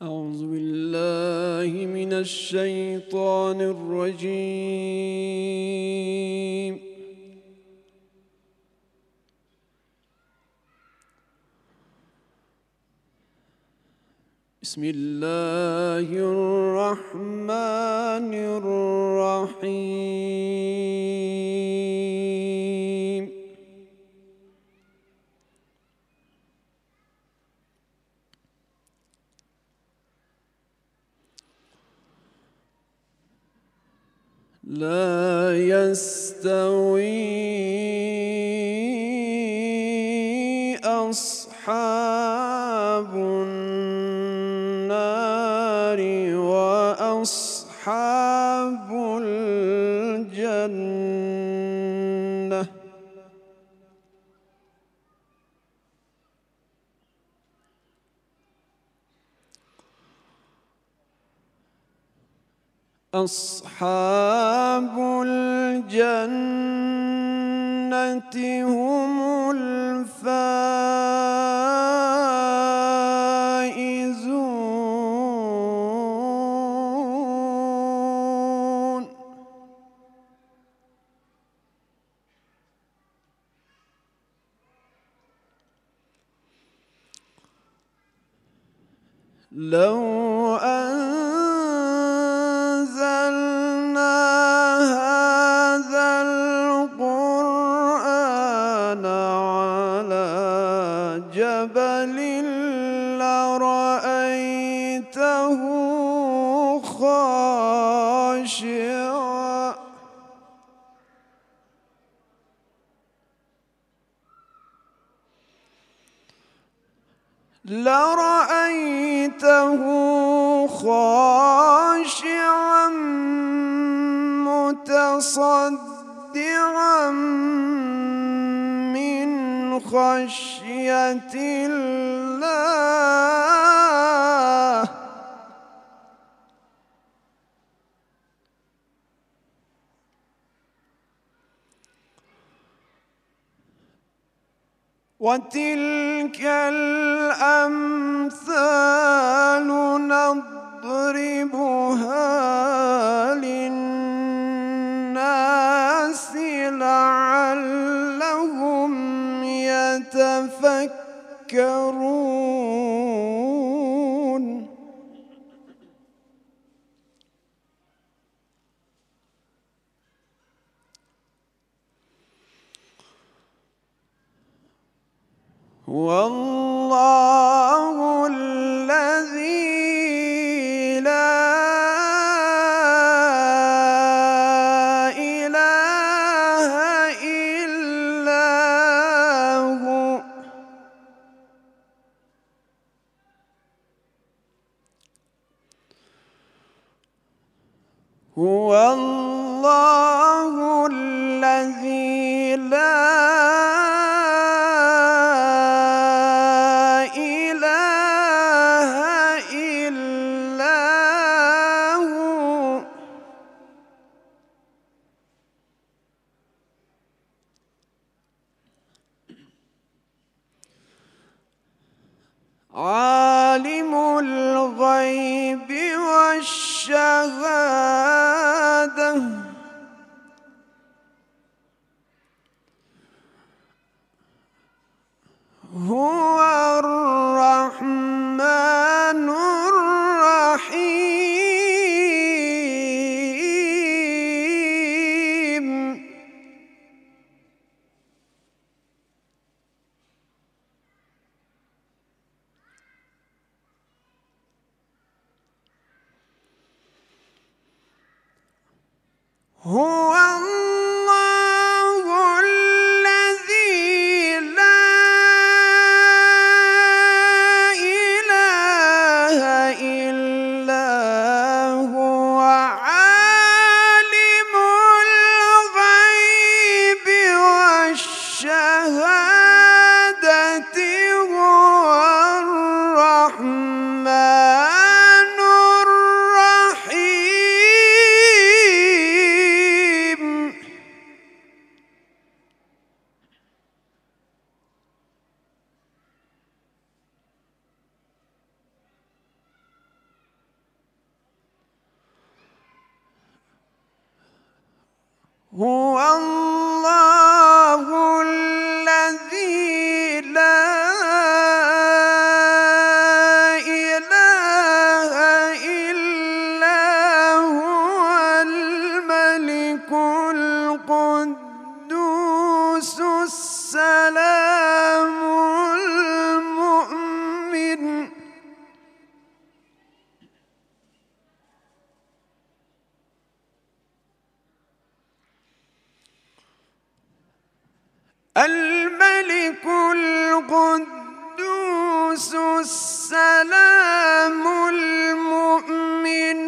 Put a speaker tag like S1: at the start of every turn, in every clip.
S1: أعوذ بالله من الشيطان الرجيم. بسم الله الرحمن الرحيم. لا يستوي أصحاب النار وأصحاب الجنة. أصحاب الجنة هم الفائزون. لو أنزلنا هذا القرآن على جبل لرأيته خاشعا متصدعا من خشية الله. وتلك الأمثال نضربها للناس لعلهم يتفكرون. والله الذي لا إله إلا هو الله الذي لا عالم الغيب والشهادة هو الرحمن الرحيم. هو الله الذي لا إله إلا هو عالم الغيب والشهادة هو الرحمن الرحيم. هو الله الذي لا إله إلا هو الملك القدوس السلام المؤمن الملك القدوس السلام المؤمن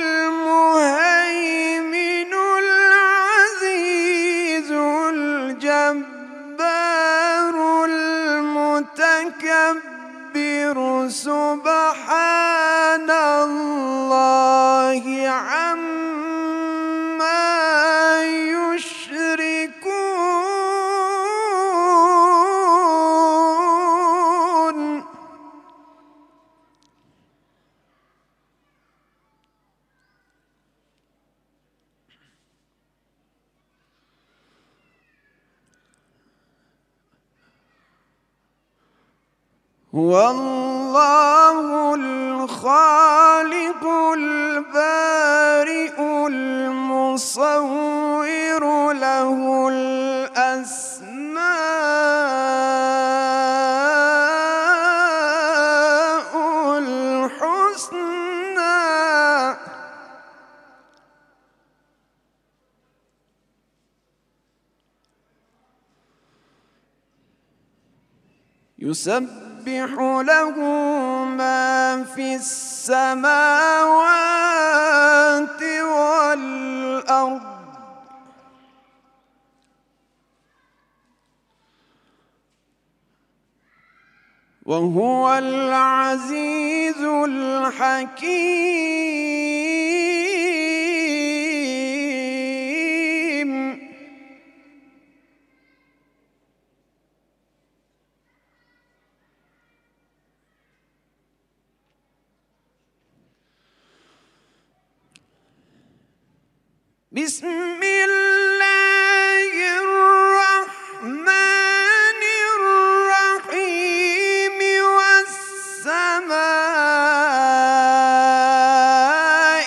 S1: المهيمن العزيز الجبار المتكبر سبحان الله عما يشركون هو الله الخالق البارئ المصور له الأسماء الحسنى يسبح له ما في السماوات والأرض وهو العزيز الحكيم بسم الله الرحمن الرحيم والسماء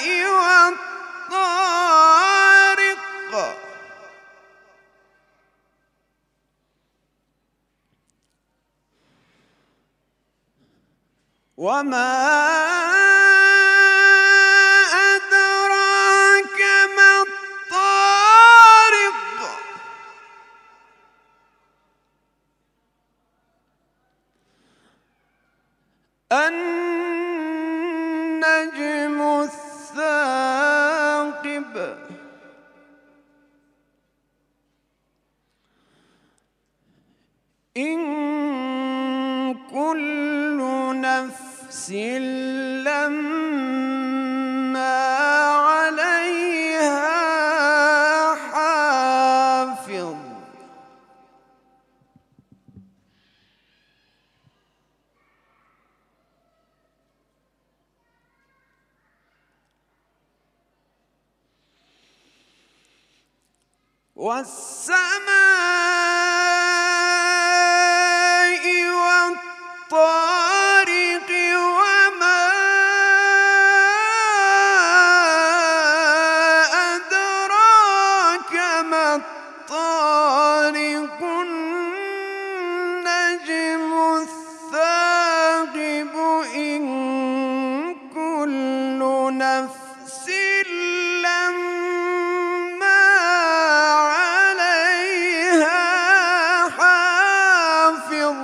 S1: والطارق وما النجم الثاقب إن كل نفس لما عليها حافظ والسماء والطارق وما أدراك ما الطارق النجم الثاقب إن كل نفس لما عليها حافظ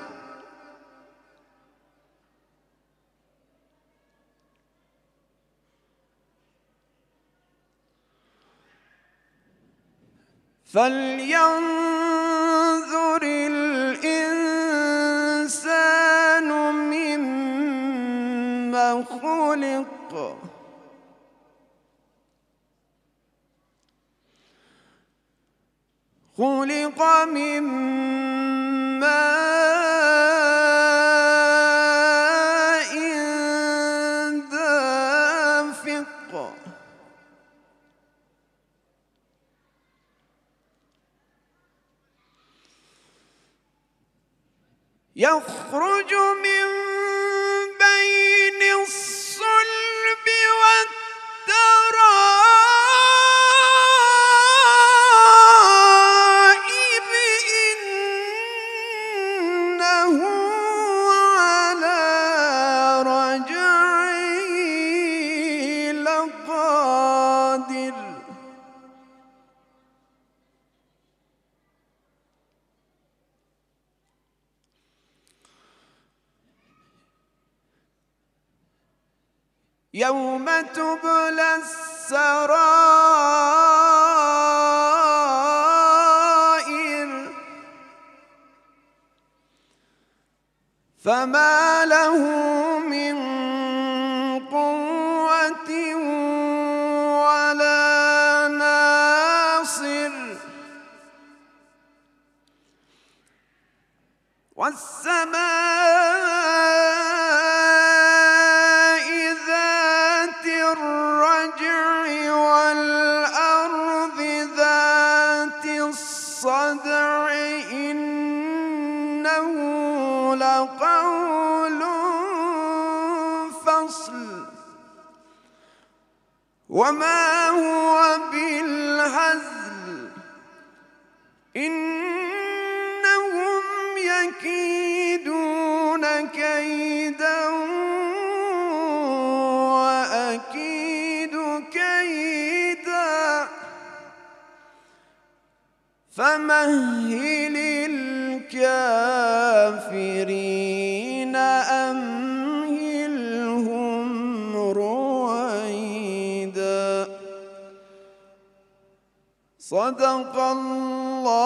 S1: فلينظر الإنسان مما خلق خلق من ماء دافق يخرج من بين الصلب والترائب إنه على رجعه لقادر يوم تبلى السرائر فما له من قوة ولا ناصر والسماء ذات الرجع والأرض ذات الصدع إنه لقول فصل وما هو بالهزل إنهم يكيدون كيدا وأكيد كيدا فمهل الكافرين أمهلهم رويدا صدق الله